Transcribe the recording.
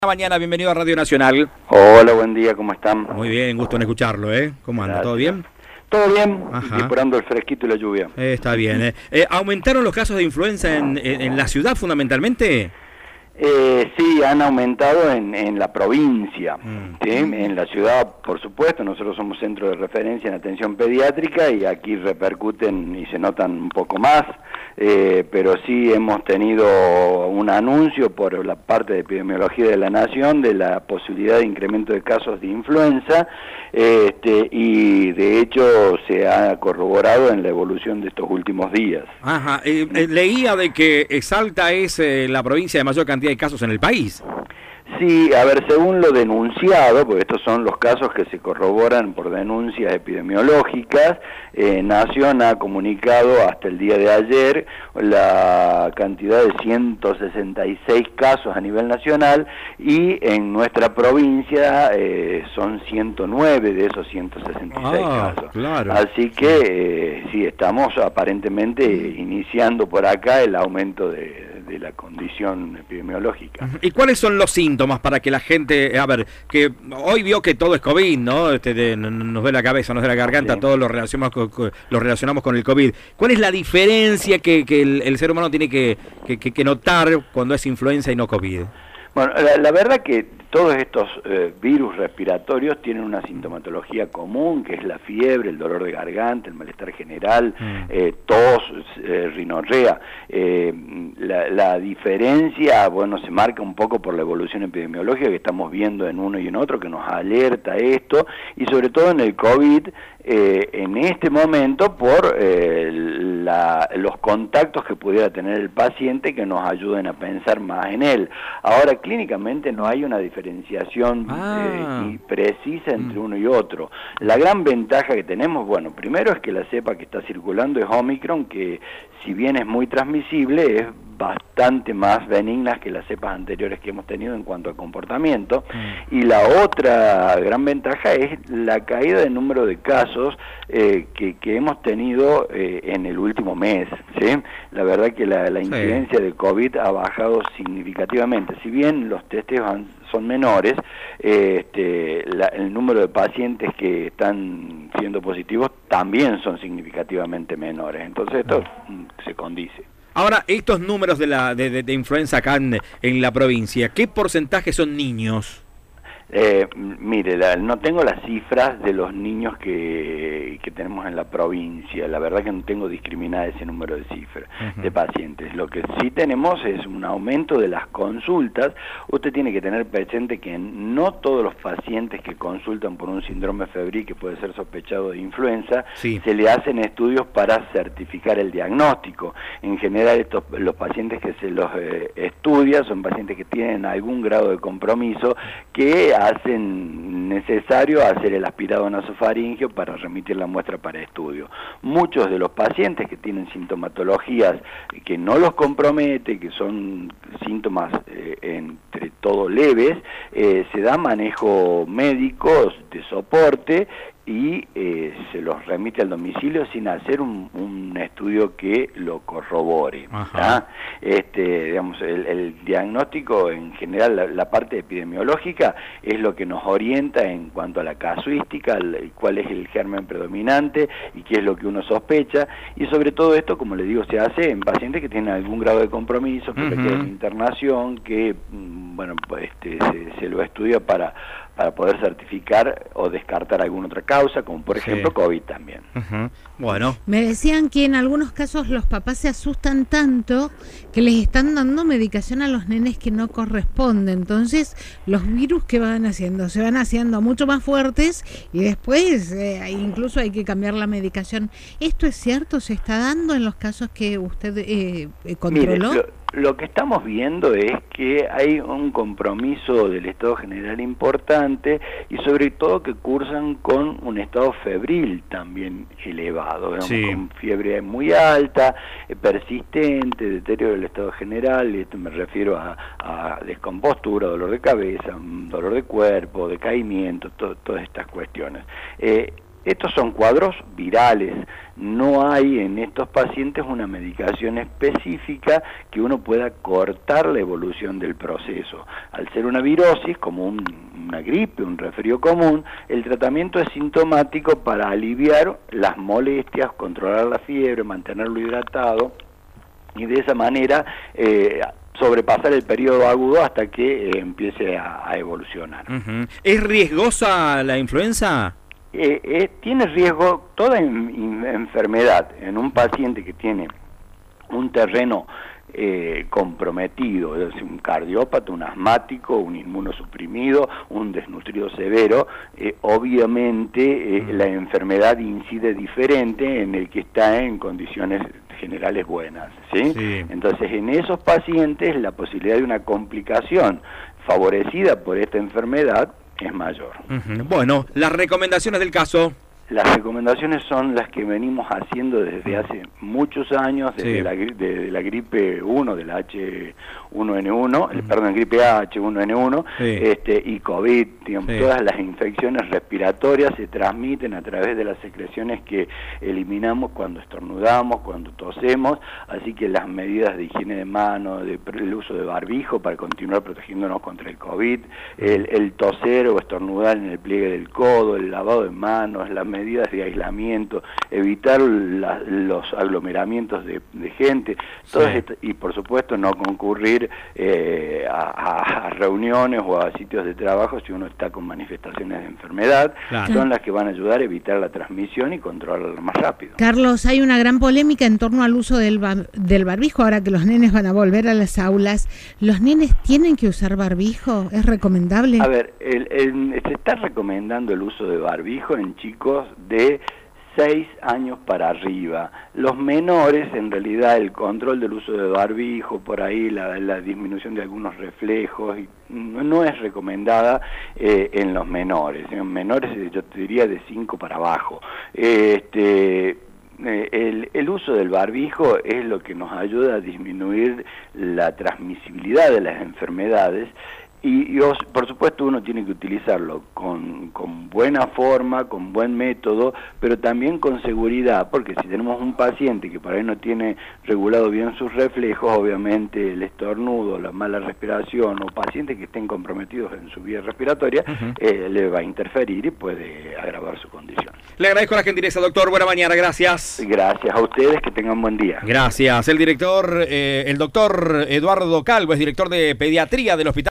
Mañana, bienvenido a Radio Nacional. Hola, buen día, ¿cómo están? Muy bien, gusto en escucharlo, ¿eh? ¿Cómo anda? Gracias. ¿Todo bien? Todo bien, Ajá. disparando el fresquito y la lluvia. Está bien. ¿Aumentaron los casos de influenza en la ciudad fundamentalmente? Sí, han aumentado en la provincia, ¿sí? Mm. En la ciudad, por supuesto, nosotros somos centro de referencia en atención pediátrica y aquí repercuten y se notan un poco más, pero sí hemos tenido un anuncio por la parte de epidemiología de la Nación de la posibilidad de incremento de casos de influenza, y de hecho se ha corroborado en la evolución de estos últimos días. Ajá. Leía de que Salta es la provincia de mayor cantidad de casos en el país. Sí, a ver, según lo denunciado, porque estos son los casos que se corroboran por denuncias epidemiológicas, Nación ha comunicado hasta el día de ayer la cantidad de 166 casos a nivel nacional y en nuestra provincia son 109 de esos 166 casos. Claro. Así que sí, estamos aparentemente iniciando por acá el aumento de la condición epidemiológica. ¿Y cuáles son los síntomas para que la gente, a ver, que hoy vio que todo es COVID, ¿no? Nos duele la cabeza, nos duele la garganta, Sí. todos lo relacionamos con el COVID. ¿Cuál es la diferencia que el ser humano tiene que notar cuando es influenza y no COVID? Bueno, la verdad que todos estos virus respiratorios tienen una sintomatología común, que es la fiebre, el dolor de garganta, el malestar general, tos, rinorrea. La diferencia, bueno, se marca un poco por la evolución epidemiológica que estamos viendo en uno y en otro, que nos alerta esto, y sobre todo en el COVID, en este momento por los contactos que pudiera tener el paciente que nos ayuden a pensar más en él. Ahora, clínicamente no hay una diferenciación precisa entre uno y otro. La gran ventaja que tenemos, bueno, primero es que la cepa que está circulando es Omicron, que si bien es muy transmisible, es bastante más benignas que las cepas anteriores que hemos tenido en cuanto a comportamiento. Y la otra gran ventaja es la caída del número de casos que hemos tenido en el último mes, ¿sí? La verdad que la incidencia de COVID ha bajado significativamente. Si bien los testeos son menores, el número de pacientes que están siendo positivos también son significativamente menores. Entonces esto se condice. Ahora, estos números de influenza acá en la provincia, ¿qué porcentaje son niños? Mire, no tengo las cifras de los niños que tenemos en la provincia. La verdad que no tengo discriminada ese número de cifras de pacientes. Lo que sí tenemos es un aumento de las consultas. Usted tiene que tener presente que no todos los pacientes que consultan por un síndrome febril que puede ser sospechado de influenza, se le hacen estudios para certificar el diagnóstico. En general, los pacientes que se los estudia son pacientes que tienen algún grado de compromiso que hacen necesario hacer el aspirado nasofaringeo para remitir la muestra para estudio. Muchos de los pacientes que tienen sintomatologías que no los compromete, que son síntomas entre todo leves, se da manejo médico de soporte y se los remite al domicilio sin hacer un estudio que lo corrobore. Digamos, el diagnóstico en general, la parte epidemiológica es lo que nos orienta en cuanto a la casuística, cuál es el germen predominante y qué es lo que uno sospecha, y sobre todo esto, como le digo, se hace en pacientes que tienen algún grado de compromiso, que requieren internación, que bueno, pues, se lo estudia para poder certificar o descartar alguna otra causa, como por ejemplo COVID también. Bueno. Me decían que en algunos casos los papás se asustan tanto que les están dando medicación a los nenes que no corresponde. Entonces los virus que van haciendo, se van haciendo mucho más fuertes y después incluso hay que cambiar la medicación. ¿Esto es cierto? ¿Se está dando en los casos que usted controló? Mire, lo que estamos viendo es que hay un compromiso del estado general importante y sobre todo que cursan con un estado febril también elevado, con fiebre muy alta, persistente, deterioro del estado general, y esto me refiero a descompostura, dolor de cabeza, dolor de cuerpo, decaimiento, todas estas cuestiones. estos son cuadros virales, no hay en estos pacientes una medicación específica que uno pueda cortar la evolución del proceso. Al ser una virosis, como una gripe, un resfrío común, el tratamiento es sintomático para aliviar las molestias, controlar la fiebre, mantenerlo hidratado y de esa manera sobrepasar el periodo agudo hasta que empiece a evolucionar. ¿Es riesgosa la influenza? Tiene riesgo toda enfermedad en un paciente que tiene un terreno comprometido, es decir, un cardiópata, un asmático, un inmunosuprimido, un desnutrido severo, obviamente la enfermedad incide diferente en el que está en condiciones generales buenas, ¿sí? Entonces, en esos pacientes la posibilidad de una complicación favorecida por esta enfermedad es mayor. Bueno, las recomendaciones del caso. Las recomendaciones son las que venimos haciendo desde hace muchos años, desde la gripe 1, de la H1N1, perdón, gripe A, H1N1, y COVID, digamos, todas las infecciones respiratorias se transmiten a través de las secreciones que eliminamos cuando estornudamos, cuando tosemos, así que las medidas de higiene de manos, el uso de barbijo para continuar protegiéndonos contra el COVID, el toser o estornudar en el pliegue del codo, el lavado de manos, las medidas de aislamiento, evitar los aglomeramientos de gente, y por supuesto no concurrir a reuniones o a sitios de trabajo si uno está con manifestaciones de enfermedad, son las que van a ayudar a evitar la transmisión y controlarla más rápido. Carlos, hay una gran polémica en torno al uso del barbijo, ahora que los nenes van a volver a las aulas. ¿Los nenes tienen que usar barbijo? ¿Es recomendable? A ver, se está recomendando el uso de barbijo en chicos de 6 años para arriba. Los menores, en realidad, el control del uso de barbijo, por ahí la disminución de algunos reflejos, no es recomendada en los menores. En menores, yo te diría de 5 para abajo. El uso del barbijo es lo que nos ayuda a disminuir la transmisibilidad de las enfermedades. Y por supuesto uno tiene que utilizarlo con buena forma, con buen método, pero también con seguridad, porque si tenemos un paciente que por ahí no tiene regulado bien sus reflejos, obviamente el estornudo, la mala respiración o pacientes que estén comprometidos en su vía respiratoria, le va a interferir y puede agravar su condición. Le agradezco la gentileza, doctor. Buena mañana, gracias. Gracias a ustedes, que tengan buen día. Gracias. El doctor Eduardo Calvo es director de pediatría del Hospital